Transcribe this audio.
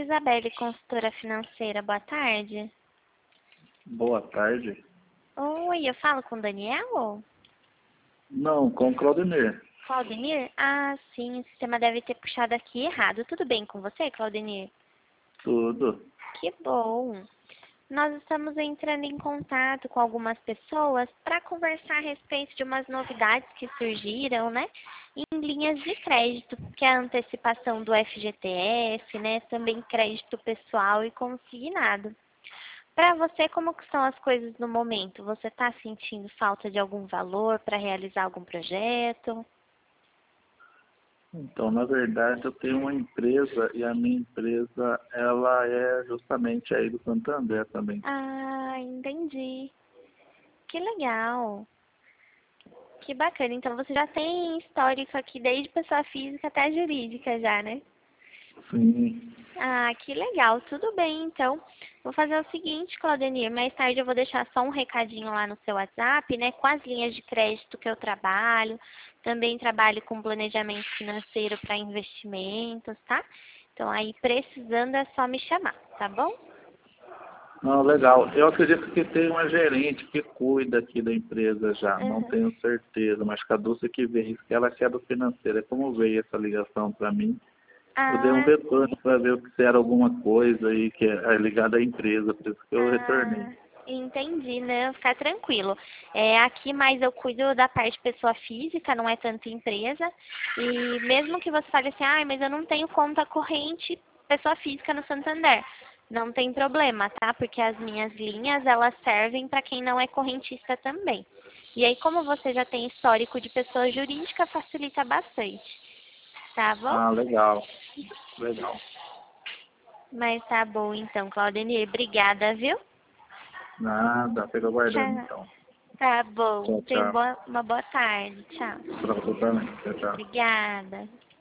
Isabelle, consultora financeira. Boa tarde. Boa tarde. Oi, eu falo com o Daniel? Não, com o Claudemir. Claudemir? Ah, sim, o sistema deve ter puxado aqui errado. Tudo bem com você, Claudemir? Tudo. Que bom. Nós estamos entrando em contato com algumas pessoas para conversar a respeito de umas novidades que surgiram, né? Em linhas de crédito, que é a antecipação do FGTS, né? Também crédito pessoal e consignado. Para você, como que são as coisas no momento? Você está sentindo falta de algum valor para realizar algum projeto? Então, na verdade, eu tenho uma empresa e a minha empresa, ela é justamente aí do Santander também. Ah, entendi. Que legal. Que bacana. Então você já tem histórico aqui desde pessoa física até jurídica já, né? Sim. Ah, que legal. Tudo bem, então. Vou fazer o seguinte, Claudenir, mais tarde eu vou deixar só um recadinho lá no seu WhatsApp, né, com as linhas de crédito que eu trabalho. Também trabalho com planejamento financeiro para investimentos, tá? Então aí precisando é só me chamar, tá bom? Não, legal. Eu acredito que tem uma gerente que cuida aqui da empresa já, não Uhum. tenho certeza, mas que a Dulce que veio, que ela que é do financeiro. É como veio essa ligação para mim. Eu dei um Ah, retorno para ver se era alguma coisa aí que é ligada à empresa, por isso que eu retornei. ah, entendi, né? Ficar tranquilo. É, aqui mais eu cuido da parte pessoa física, não é tanto empresa. E mesmo que você fale assim, ah, mas eu não tenho conta corrente pessoa física no Santander. Não tem problema, tá? Porque as minhas linhas, elas servem para quem não é correntista também. E aí, como você já tem histórico de pessoa jurídica, facilita bastante, tá bom? Ah, legal. Legal. Mas tá bom então, Claudenir. Obrigada, viu? Nada, fica aguardando Tchau. então. Tá bom. Tchau, Tenha tchau. uma boa tarde. Tchau. Para você também. Tchau, tchau. Obrigada.